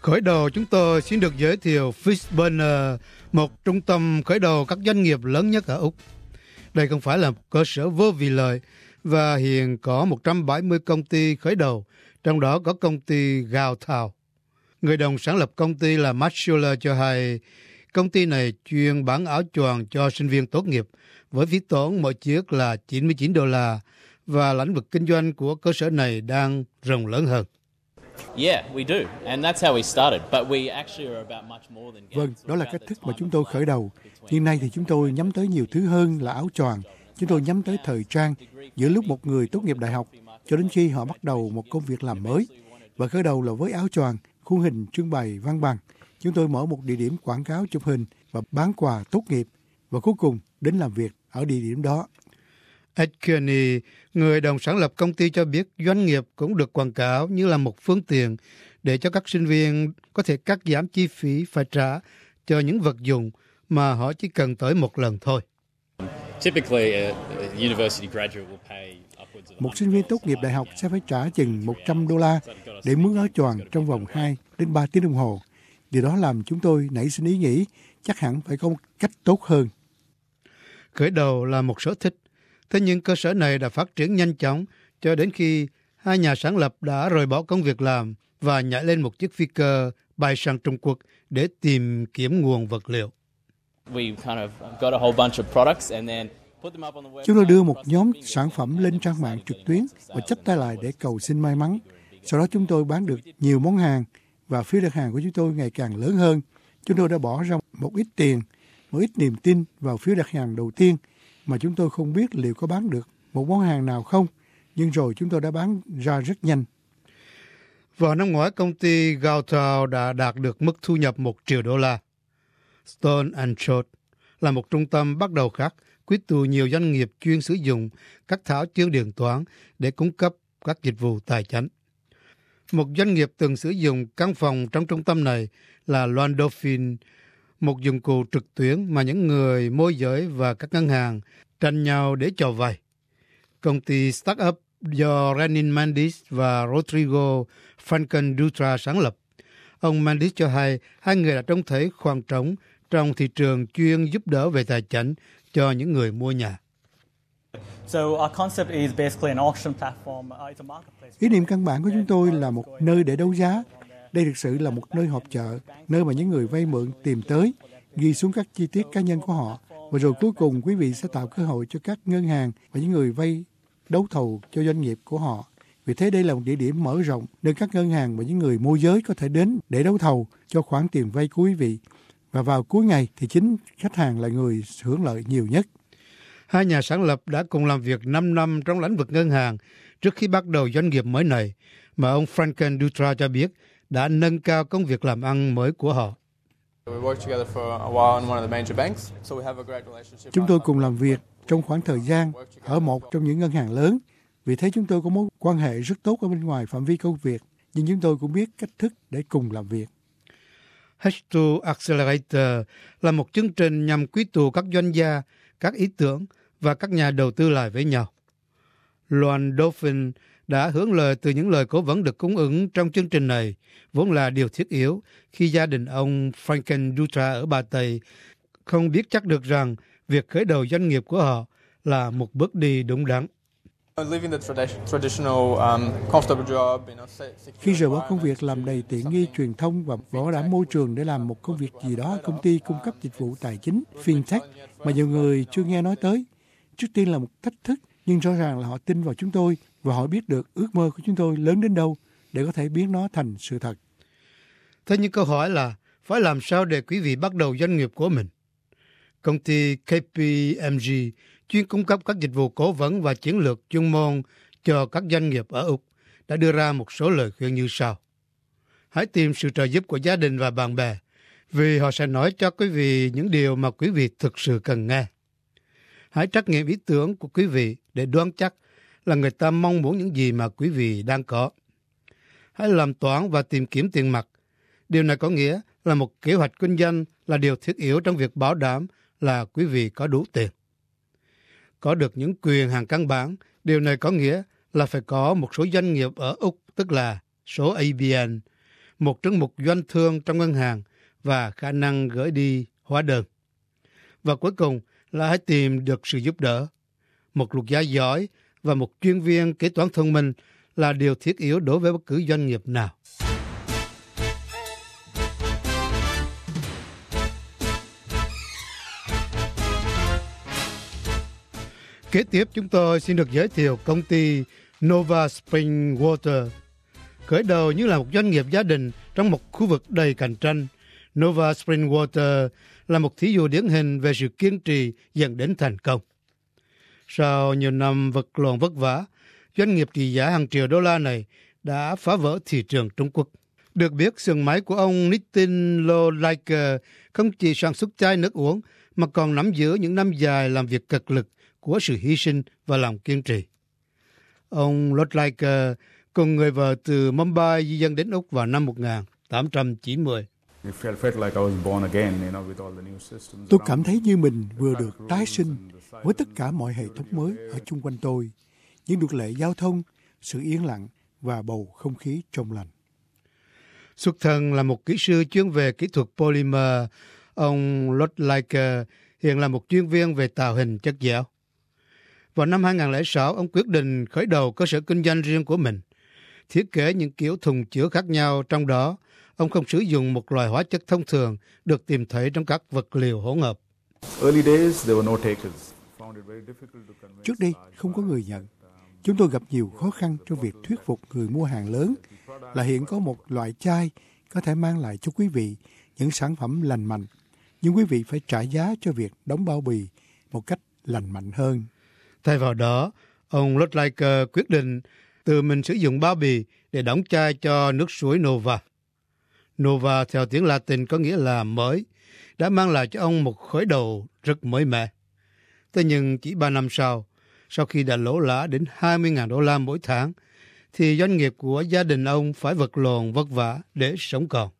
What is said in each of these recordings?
Khởi đầu chúng tôi xin được giới thiệu Fishburner, một trung tâm khởi đầu các doanh nghiệp lớn nhất ở Úc. Đây không phải là một cơ sở vô vì lợi và hiện có 170 công ty khởi đầu, trong đó có công ty Gào Thào. Người đồng sáng lập công ty là Matt Schuller cho hay công ty này chuyên bán áo choàng cho sinh viên tốt nghiệp với phí tốn mỗi chiếc là $99 và lĩnh vực kinh doanh của cơ sở này đang rộng lớn hơn. Vâng, đó là cách thức mà chúng tôi khởi đầu. Hiện nay thì chúng tôi nhắm tới nhiều thứ hơn là áo choàng. Chúng tôi nhắm tới thời trang giữa lúc một người tốt nghiệp đại học cho đến khi họ bắt đầu một công việc làm mới. Và khởi đầu là với áo choàng, khuôn hình trưng bày văn bằng. Chúng tôi mở một địa điểm quảng cáo chụp hình và bán quà tốt nghiệp. Và cuối cùng đến làm việc ở địa điểm đó. Ed Kearney, người đồng sáng lập công ty cho biết doanh nghiệp cũng được quảng cáo như là một phương tiện để cho các sinh viên có thể cắt giảm chi phí phải trả cho những vật dụng mà họ chỉ cần tới một lần thôi. Một sinh viên tốt nghiệp đại học sẽ phải trả chừng $100 để mướn áo choàng trong vòng 2 đến 3 tiếng đồng hồ. Điều đó làm chúng tôi nảy sinh ý nghĩ chắc hẳn phải có một cách tốt hơn. Khởi đầu là một sở thích. Thế nhưng cơ sở này đã phát triển nhanh chóng cho đến khi hai nhà sáng lập đã rời bỏ công việc làm và nhảy lên một chiếc phi cơ bay sang Trung Quốc để tìm kiếm nguồn vật liệu. Chúng tôi đưa một nhóm sản phẩm lên trang mạng trực tuyến và chắp tay lại để cầu xin may mắn. Sau đó chúng tôi bán được nhiều món hàng và phiếu đặt hàng của chúng tôi ngày càng lớn hơn. Chúng tôi đã bỏ ra một ít tiền, một ít niềm tin vào phiếu đặt hàng đầu tiên mà chúng tôi không biết liệu có bán được một món hàng nào không, nhưng rồi chúng tôi đã bán ra rất nhanh. Vào năm ngoái, công ty Gào Thào đã đạt được mức thu nhập $1 triệu. Stone & Short là một trung tâm bắt đầu khác, quy tụ nhiều doanh nghiệp chuyên sử dụng các thao chương điện toán để cung cấp các dịch vụ tài chính. Một doanh nghiệp từng sử dụng căn phòng trong trung tâm này là Loan Dolphin, một dụng cụ trực tuyến mà những người môi giới và các ngân hàng tranh nhau để cho vay. Công ty startup do Renin Mandis và Rodrigo Franken Dutra sáng lập. Ông Mandis cho hay hai người đã trông thấy khoảng trống trong thị trường chuyên giúp đỡ về tài chính cho những người mua nhà. Ý niệm căn bản của chúng tôi là một nơi để đấu giá. Đây thực sự là một nơi họp chợ, nơi mà những người vay mượn tìm tới, ghi xuống các chi tiết cá nhân của họ. Và rồi cuối cùng quý vị sẽ tạo cơ hội cho các ngân hàng và những người vay đấu thầu cho doanh nghiệp của họ. Vì thế đây là một địa điểm mở rộng nơi các ngân hàng và những người môi giới có thể đến để đấu thầu cho khoản tiền vay của quý vị. Và vào cuối ngày thì chính khách hàng là người hưởng lợi nhiều nhất. Hai nhà sáng lập đã cùng làm việc 5 năm trong lĩnh vực ngân hàng trước khi bắt đầu doanh nghiệp mới này, mà ông Franken Dutra cho biết đã nâng cao công việc làm ăn mới của họ. Chúng tôi cùng làm việc trong khoảng thời gian ở một trong những ngân hàng lớn. Vì thế chúng tôi có mối quan hệ rất tốt ở bên ngoài phạm vi công việc, nhưng chúng tôi cũng biết cách thức để cùng làm việc. H2 Accelerator là một chương trình nhằm quy tụ các doanh gia, các ý tưởng và các nhà đầu tư lại với nhau. Loan Dolphin đã hưởng lợi từ những lời cố vấn được cung ứng trong chương trình này, vốn là điều thiết yếu khi gia đình ông Franken Dutra ở Ba Tây không biết chắc được rằng việc khởi đầu doanh nghiệp của họ là một bước đi đúng đắn. Khi rời bỏ công việc làm đầy tiện nghi truyền thông và bảo đảm môi trường để làm một công việc gì đó, công ty cung cấp dịch vụ tài chính, fintech mà nhiều người chưa nghe nói tới, trước tiên là một thách thức, nhưng rõ ràng là họ tin vào chúng tôi và họ biết được ước mơ của chúng tôi lớn đến đâu để có thể biến nó thành sự thật. Thế nhưng câu hỏi là phải làm sao để quý vị bắt đầu doanh nghiệp của mình? Công ty KPMG chuyên cung cấp các dịch vụ cố vấn và chiến lược chuyên môn cho các doanh nghiệp ở Úc đã đưa ra một số lời khuyên như sau. Hãy tìm sự trợ giúp của gia đình và bạn bè, vì họ sẽ nói cho quý vị những điều mà quý vị thực sự cần nghe. Hãy trắc nghiệm ý tưởng của quý vị để đoán chắc là người ta mong muốn những gì mà quý vị đang có. Hãy làm toán và tìm kiếm tiền mặt. Điều này có nghĩa là một kế hoạch kinh doanh là điều thiết yếu trong việc bảo đảm là quý vị có đủ tiền. Có được những quyền hàng căn bản, điều này có nghĩa là phải có một số doanh nghiệp ở Úc, tức là số ABN, một trứng mục doanh thương trong ngân hàng và khả năng gửi đi hóa đơn. Và cuối cùng là hãy tìm được sự giúp đỡ. Một luật gia giỏi và một chuyên viên kế toán thông minh là điều thiết yếu đối với bất cứ doanh nghiệp nào. Kế tiếp chúng tôi xin được giới thiệu công ty Nova Spring Water. Khởi đầu như là một doanh nghiệp gia đình trong một khu vực đầy cạnh tranh, Nova Spring Water là một thí dụ điển hình về sự kiên trì dẫn đến thành công. Sau nhiều năm vật lộn vất vả, doanh nghiệp trị giá hàng triệu đô la này đã phá vỡ thị trường Trung Quốc. Được biết, xưởng máy của ông Nitin Lodlaker không chỉ sản xuất chai nước uống mà còn nắm giữ những năm dài làm việc cực lực của sự hy sinh và lòng kiên trì. Ông Lodlaker cùng người vợ từ Mumbai di dân đến Úc vào năm 1890. Tôi cảm thấy như mình vừa được tái sinh với tất cả mọi hệ thống mới ở chung quanh tôi, những luật lệ giao thông, sự yên lặng và bầu không khí trong lành. Xuất thân là một kỹ sư chuyên về kỹ thuật polymer, ông Lodlaker hiện là một chuyên viên về tạo hình chất dẻo. Vào năm 2006, ông quyết định khởi đầu cơ sở kinh doanh riêng của mình, thiết kế những kiểu thùng chứa khác nhau, trong đó ông không sử dụng một loại hóa chất thông thường được tìm thấy trong các vật liệu hỗn hợp. Trước đây không có người nhận. Chúng tôi gặp nhiều khó khăn trong việc thuyết phục người mua hàng lớn là hiện có một loại chai có thể mang lại cho quý vị những sản phẩm lành mạnh, nhưng quý vị phải trả giá cho việc đóng bao bì một cách lành mạnh hơn. Thay vào đó, ông Lodlaker quyết định tự mình sử dụng bao bì để đóng chai cho nước suối Nova. Nova theo tiếng Latin có nghĩa là mới, đã mang lại cho ông một khởi đầu rất mới mẻ. Thế nhưng chỉ 3 năm sau khi đã lỗ lã đến 20.000 đô la mỗi tháng, thì doanh nghiệp của gia đình ông phải vật lộn vất vả để sống còn.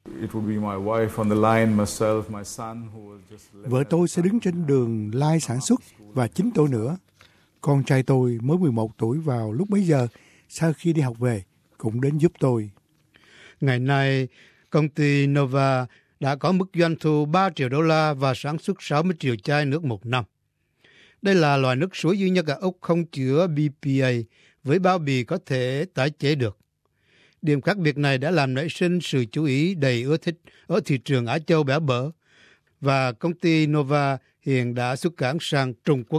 Vợ tôi sẽ đứng trên đường line sản xuất và chính tôi nữa. Con trai tôi mới 11 tuổi vào lúc bấy giờ, sau khi đi học về, cũng đến giúp tôi. Ngày nay, công ty Nova đã có mức doanh thu 3 triệu đô la và sản xuất 60 triệu chai nước một năm. Đây là loại nước suối duy nhất ở Úc không chứa BPA, với bao bì có thể tái chế được. Điểm khác biệt này đã làm nảy sinh sự chú ý đầy ưa thích ở thị trường Á Châu bẻ bở, và công ty Nova hiện đã xuất cảng sang Trung Quốc.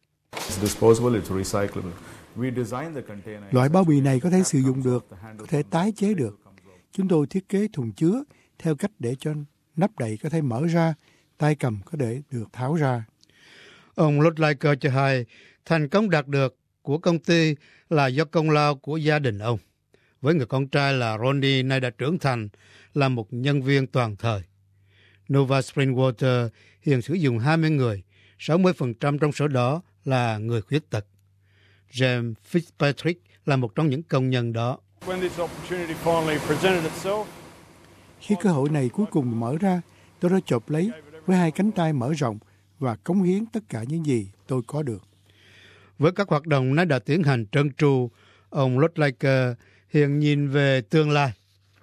Loại bao bì này có thể sử dụng được, có thể tái chế được. Chúng tôi thiết kế thùng chứa theo cách để cho nắp đậy có thể mở ra, tay cầm có thể được tháo ra. Ông Lodlaker cho hay thành công đạt được của công ty là do công lao của gia đình ông. Với người con trai là Ronnie nay đã trưởng thành, là một nhân viên toàn thời. Nova Spring Water hiện sử dụng 20 người, 60% trong số đó là người khuyết tật. James Fitzpatrick là một trong những công nhân đó. Khi cơ hội này cuối cùng mở ra, tôi đã chộp lấy với hai cánh tay mở rộng và cống hiến tất cả những gì tôi có được. Với các hoạt động nay đã tiến hành trơn tru, ông Lodlaker hiện nhìn về tương lai.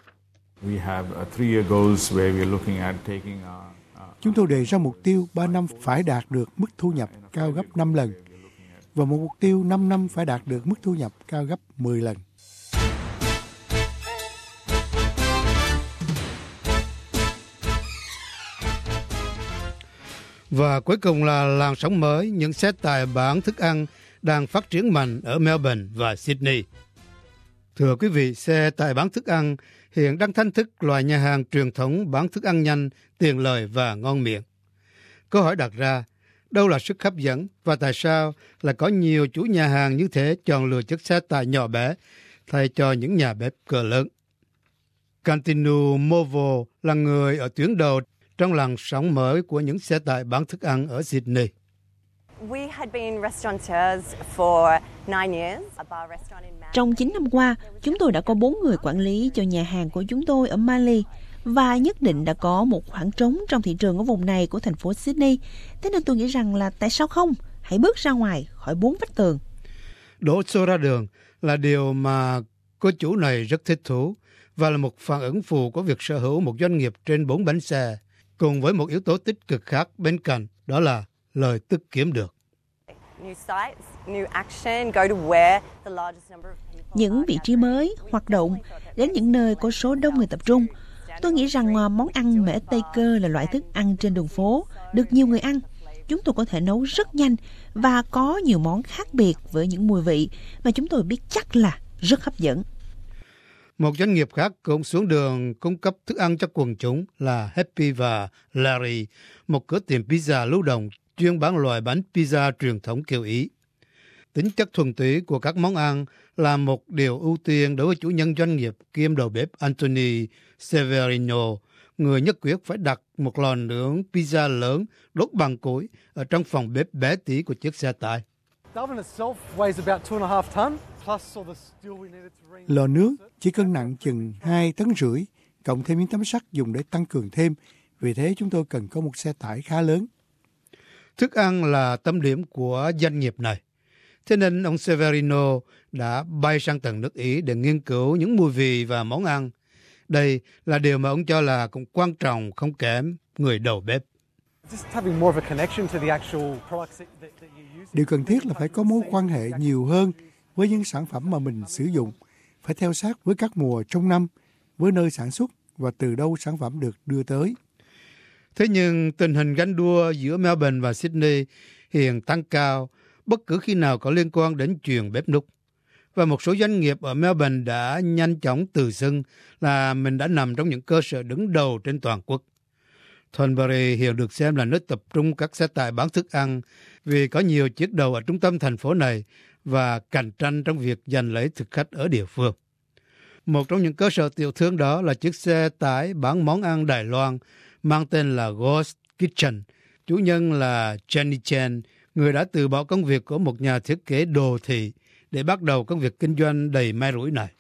Chúng tôi đề ra mục tiêu 3 năm phải đạt được mức thu nhập cao gấp 5 lần và một mục tiêu 5 năm phải đạt được mức thu nhập cao gấp 10 lần. Và cuối cùng là làn sóng mới, những xe tải bán thức ăn đang phát triển mạnh ở Melbourne và Sydney. Thưa quý vị, xe tải bán thức ăn hiện đang thách thức loại nhà hàng truyền thống bán thức ăn nhanh, tiện lợi và ngon miệng. Câu hỏi đặt ra, đâu là sức hấp dẫn và tại sao lại có nhiều chủ nhà hàng như thế chọn lựa chiếc xe tải nhỏ bé thay cho những nhà bếp cỡ lớn? Cantinu Movo là người ở tuyến đầu trong làn sóng mới của những xe tải bán thức ăn ở Sydney. Trong 9 năm qua, chúng tôi đã có 4 người quản lý cho nhà hàng của chúng tôi ở Manly và nhất định đã có một khoảng trống trong thị trường ở vùng này của thành phố Sydney. Thế nên tôi nghĩ rằng là tại sao không? Hãy bước ra ngoài khỏi 4 vách tường. Đổ xô ra đường là điều mà cô chủ này rất thích thú và là một phản ứng phụ của việc sở hữu một doanh nghiệp trên 4 bánh xe, cùng với một yếu tố tích cực khác bên cạnh, đó là lời tức kiếm được. Những vị trí mới, hoạt động, đến những nơi có số đông người tập trung. Tôi nghĩ rằng món ăn mễ Tây Cơ là loại thức ăn trên đường phố, được nhiều người ăn. Chúng tôi có thể nấu rất nhanh và có nhiều món khác biệt với những mùi vị mà chúng tôi biết chắc là rất hấp dẫn. Một doanh nghiệp khác cũng xuống đường cung cấp thức ăn cho quần chúng là Happy và Larry, một cửa tiệm pizza lưu động chuyên bán loại bánh pizza truyền thống kiểu Ý. Tính chất thuần túy của các món ăn là một điều ưu tiên đối với chủ nhân doanh nghiệp kiêm đầu bếp Anthony Severino, người nhất quyết phải đặt một lò nướng pizza lớn đốt bằng củi ở trong phòng bếp bé tí của chiếc xe tải. Lò nướng chỉ cân nặng chừng 2,5 tấn, cộng thêm những tấm sắt dùng để tăng cường thêm. Vì thế chúng tôi cần có một xe tải khá lớn. Thức ăn là tâm điểm của doanh nghiệp này. Thế nên ông Severino đã bay sang tận nước Ý để nghiên cứu những mùi vị và món ăn. Đây là điều mà ông cho là cũng quan trọng không kém người đầu bếp. Điều cần thiết là phải có mối quan hệ nhiều hơn với những sản phẩm mà mình sử dụng, phải theo sát với các mùa trong năm, với nơi sản xuất và từ đâu sản phẩm được đưa tới. Thế nhưng tình hình ganh đua giữa Melbourne và Sydney hiện tăng cao, bất cứ khi nào có liên quan đến chuyện bếp núc. Và một số doanh nghiệp ở Melbourne đã nhanh chóng tự xưng là mình đã nằm trong những cơ sở đứng đầu trên toàn quốc. Thornbury hiện được xem là nơi tập trung các xe tải bán thức ăn vì có nhiều chiếc đầu ở trung tâm thành phố này và cạnh tranh trong việc giành lấy thực khách ở địa phương. Một trong những cơ sở tiểu thương đó là chiếc xe tải bán món ăn Đài Loan mang tên là Ghost Kitchen. Chủ nhân là Jenny Chen, người đã từ bỏ công việc của một nhà thiết kế đồ thị để bắt đầu công việc kinh doanh đầy may rủi này.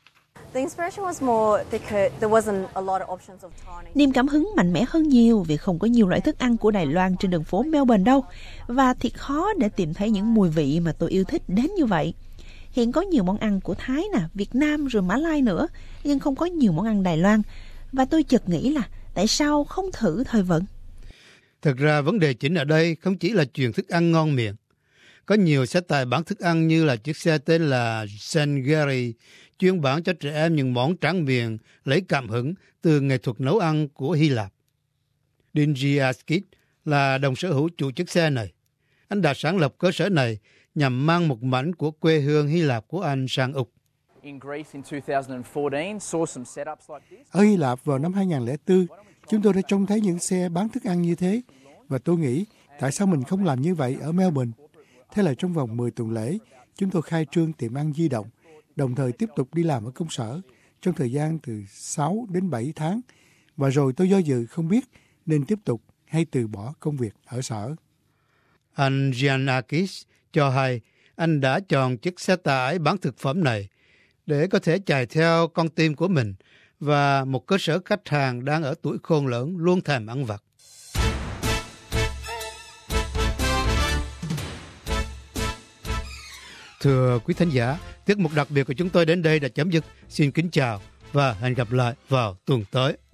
Niềm cảm hứng mạnh mẽ hơn nhiều vì không có nhiều loại thức ăn của Đài Loan trên đường phố Melbourne đâu, và thiệt khó để tìm thấy những mùi vị mà tôi yêu thích đến như vậy. Hiện có nhiều món ăn của Thái, Việt Nam rồi Mã Lai nữa, nhưng không có nhiều món ăn Đài Loan. Và tôi chợt nghĩ là tại sao không thử thời vận? Thực ra vấn đề chính ở đây không chỉ là chuyện thức ăn ngon miệng. Có nhiều xe tải bán thức ăn như là chiếc xe tên là St. Gary, chuyên bán cho trẻ em những món tráng miệng lấy cảm hứng từ nghệ thuật nấu ăn của Hy Lạp. Dingy Askit là đồng sở hữu chủ chiếc xe này. Anh đã sáng lập cơ sở này nhằm mang một mảnh của quê hương Hy Lạp của anh sang Úc. Ở Hy Lạp vào năm 2004, chúng tôi đã trông thấy những xe bán thức ăn như thế, và tôi nghĩ tại sao mình không làm như vậy ở Melbourne. Thế là trong vòng 10 tuần lễ, chúng tôi khai trương tiệm ăn di động, đồng thời tiếp tục đi làm ở công sở trong thời gian từ 6 đến 7 tháng. Và rồi tôi do dự không biết nên tiếp tục hay từ bỏ công việc ở sở. Anh Giannakis cho hay anh đã chọn chiếc xe tải bán thực phẩm này để có thể chạy theo con tim của mình và một cơ sở khách hàng đang ở tuổi khôn lớn luôn thèm ăn vặt. Thưa quý thính giả, tiết mục đặc biệt của chúng tôi đến đây đã chấm dứt. Xin kính chào và hẹn gặp lại vào tuần tới.